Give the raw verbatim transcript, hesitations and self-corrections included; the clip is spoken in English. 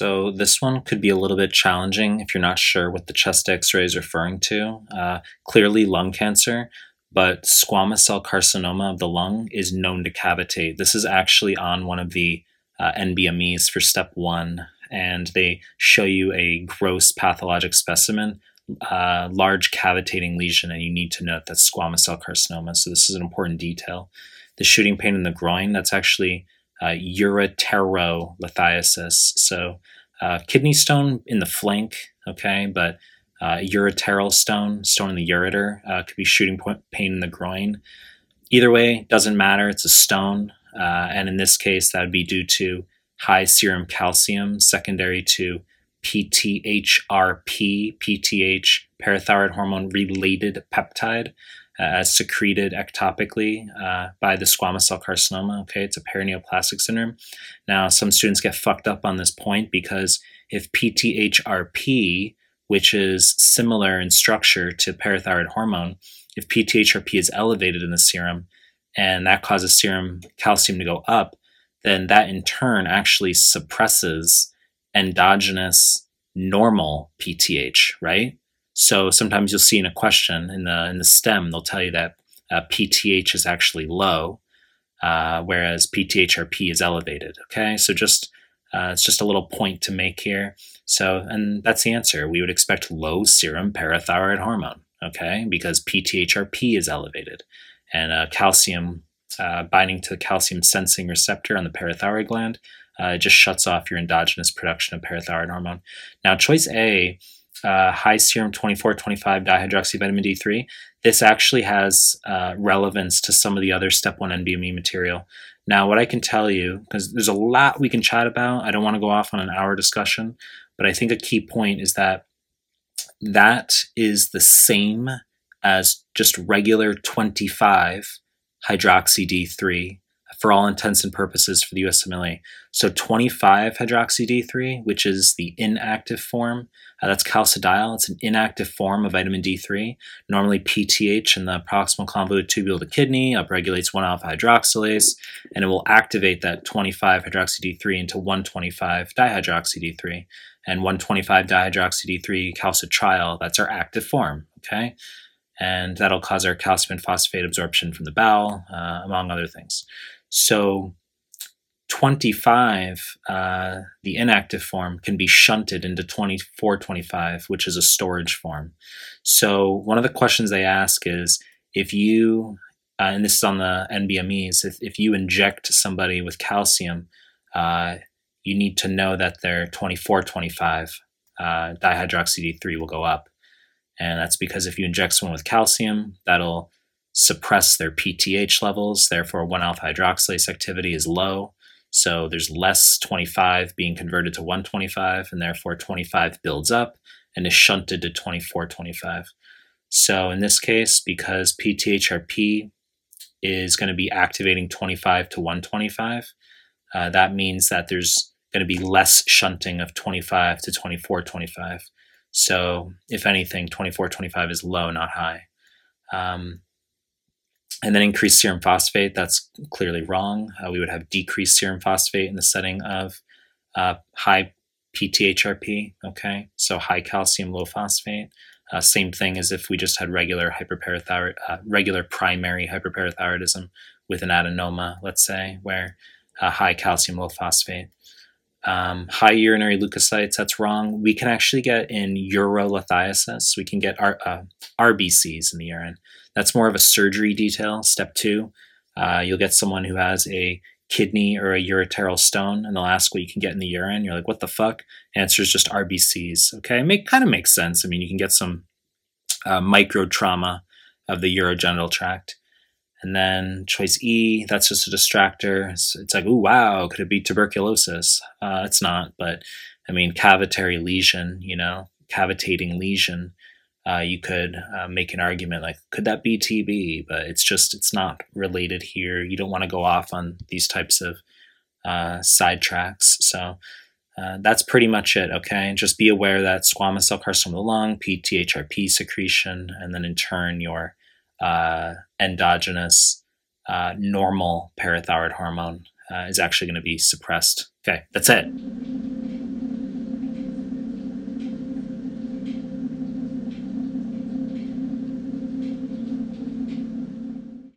So this one could be a little bit challenging if you're not sure what the chest X-ray is referring to. Uh, clearly lung cancer, but squamous cell carcinoma of the lung is known to cavitate. This is actually on one of the uh, N B M Es for step one, and they show you a gross pathologic specimen, uh, large cavitating lesion, and you need to note that's squamous cell carcinoma. So this is an important detail. The shooting pain in the groin, that's actually Uh, ureterolithiasis, so uh, kidney stone in the flank, okay, but uh, ureteral stone, stone in the ureter, uh, could be shooting pain in the groin. Either way, doesn't matter, it's a stone, uh, and in this case, that would be due to high serum calcium secondary to P T H R P, P T H, parathyroid hormone related peptide, uh, secreted ectopically uh, by the squamous cell carcinoma. Okay, it's a paraneoplastic syndrome. Now, some students get fucked up on this point because if P T H R P, which is similar in structure to parathyroid hormone, if P T H R P is elevated in the serum and that causes serum calcium to go up, then that in turn actually suppresses endogenous normal P T H, right? So sometimes you'll see in a question in the in the STEM, they'll tell you that uh, P T H is actually low, uh, whereas P T H R P is elevated. Okay, so just uh, it's just a little point to make here. So, and that's the answer. We would expect low serum parathyroid hormone, okay, because P T H R P is elevated, and uh, calcium uh, binding to the calcium sensing receptor on the parathyroid gland, uh, it just shuts off your endogenous production of parathyroid hormone. Now, choice A. Uh, high serum twenty-four twenty-five dihydroxyvitamin D three. This actually has uh, relevance to some of the other step one N B M E material. Now, what I can tell you, because there's a lot we can chat about, I don't want to go off on an hour discussion, but I think a key point is that that is the same as just regular twenty-five hydroxy D three for all intents and purposes for the U S M L A. So twenty-five hydroxy D three, which is the inactive form, uh, that's calcidiol. It's an inactive form of vitamin D three. Normally P T H in the proximal convoluted tubule of the kidney upregulates one alpha hydroxylase, and it will activate that twenty-five hydroxy D three into one twenty-five dihydroxy D three. And one twenty-five dihydroxy D three calcitriol, that's our active form, okay? And that'll cause our calcium and phosphate absorption from the bowel, uh, among other things. So twenty-five, uh, the inactive form, can be shunted into twenty-four twenty-five, which is a storage form. So one of the questions they ask is if you, uh, and this is on the N B M Es, if, if you inject somebody with calcium, uh, you need to know that their twenty-four twenty-five uh, dihydroxy D three will go up. And that's because if you inject someone with calcium, that'll suppress their P T H levels. Therefore, one alpha hydroxylase activity is low. So there's less twenty-five being converted to one twenty-five, and therefore twenty-five builds up and is shunted to twenty-four twenty-five. So in this case, because P T H R P is going to be activating twenty-five to one twenty-five, uh, that means that there's going to be less shunting of twenty-five to twenty-four twenty-five. So if anything, twenty-four twenty-five is low, not high. Um, and then increased serum phosphate, that's clearly wrong. Uh, we would have decreased serum phosphate in the setting of uh, high P T H R P, okay? So high calcium, low phosphate. Uh, same thing as if we just had regular hyperparathyroid, uh, regular primary hyperparathyroidism with an adenoma, let's say, where uh, high calcium, low phosphate. Um, high urinary leukocytes, that's wrong. We can actually get in urolithiasis, we can get R, uh, R B Cs in the urine. That's more of a surgery detail, step two. Uh, you'll get someone who has a kidney or a ureteral stone, and they'll ask what you can get in the urine. You're like, what the fuck? Answer is just R B Cs, okay? Make kind of makes sense. I mean, you can get some uh, micro trauma of the urogenital tract. And then choice E, that's just a distractor. It's, it's like, ooh, wow, could it be tuberculosis? Uh, it's not, but I mean, cavitary lesion, you know, cavitating lesion. Uh, you could uh, make an argument like, could that be T B? But it's just, it's not related here. You don't want to go off on these types of uh, sidetracks. So uh, that's pretty much it, okay? Just be aware that squamous cell carcinoma of the lung, P T H R P secretion, and then in turn your uh, endogenous uh, normal parathyroid hormone uh, is actually going to be suppressed. Okay, that's it.